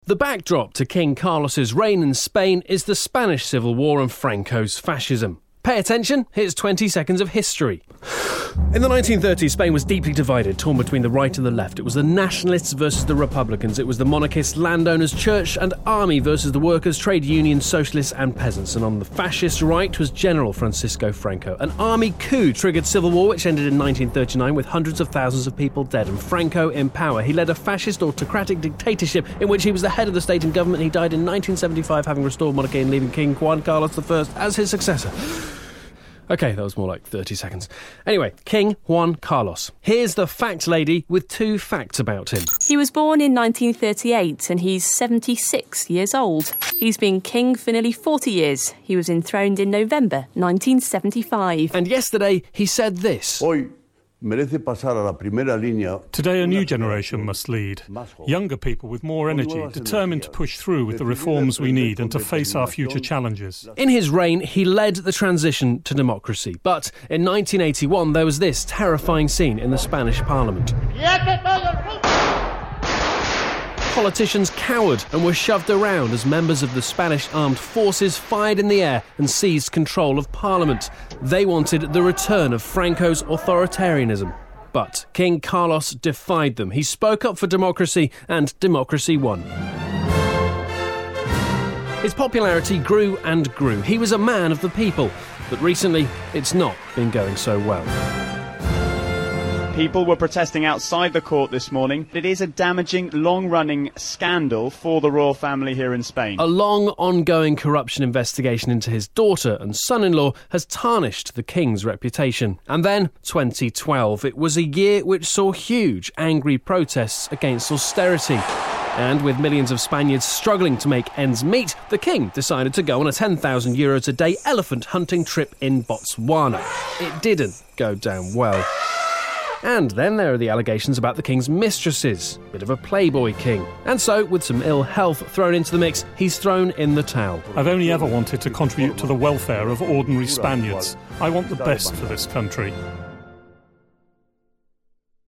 The backdrop to King Carlos's reign in Spain is the Spanish Civil War and Franco's fascism. Pay attention, here's 20 seconds of history. In the 1930s, Spain was deeply divided, torn between the right and the left. It was the nationalists versus the republicans. It was the monarchists, landowners, church and army versus the workers, trade unions, socialists and peasants. And on the fascist right was General Francisco Franco. An army coup triggered civil war which ended in 1939 with hundreds of thousands of people dead. And Franco in power. He led a fascist autocratic dictatorship in which he was the head of the state and government. He died in 1975, having restored monarchy and leaving King Juan Carlos I as his successor. OK, that was more like 30 seconds. Anyway, King Juan Carlos. Here's the fact lady with 2 facts about him. He was born in 1938 and he's 76 years old. He's been king for nearly 40 years. He was enthroned in November 1975. And yesterday he said this. Today a new generation must lead. Younger people with more energy, determined to push through with the reforms we need and to face our future challenges. In his reign, he led the transition to democracy. But in 1981, there was this terrifying scene in the Spanish parliament. Politicians cowered and were shoved around as members of the Spanish armed forces fired in the air and seized control of Parliament. They wanted the return of Franco's authoritarianism. But King Carlos defied them. He spoke up for democracy and democracy won. His popularity grew and grew. He was a man of the people. But recently, it's not been going so well. People were protesting outside the court this morning. It is a damaging, long-running scandal for the royal family here in Spain. A long, ongoing corruption investigation into his daughter and son-in-law has tarnished the king's reputation. And then, 2012. It was a year which saw huge, angry protests against austerity. And with millions of Spaniards struggling to make ends meet, the king decided to go on a €10,000 a day elephant hunting trip in Botswana. It didn't go down well. And then there are the allegations about the king's mistresses. Bit of a playboy king. And so, with some ill health thrown into the mix, he's thrown in the towel. I've only ever wanted to contribute to the welfare of ordinary Spaniards. I want the best for this country.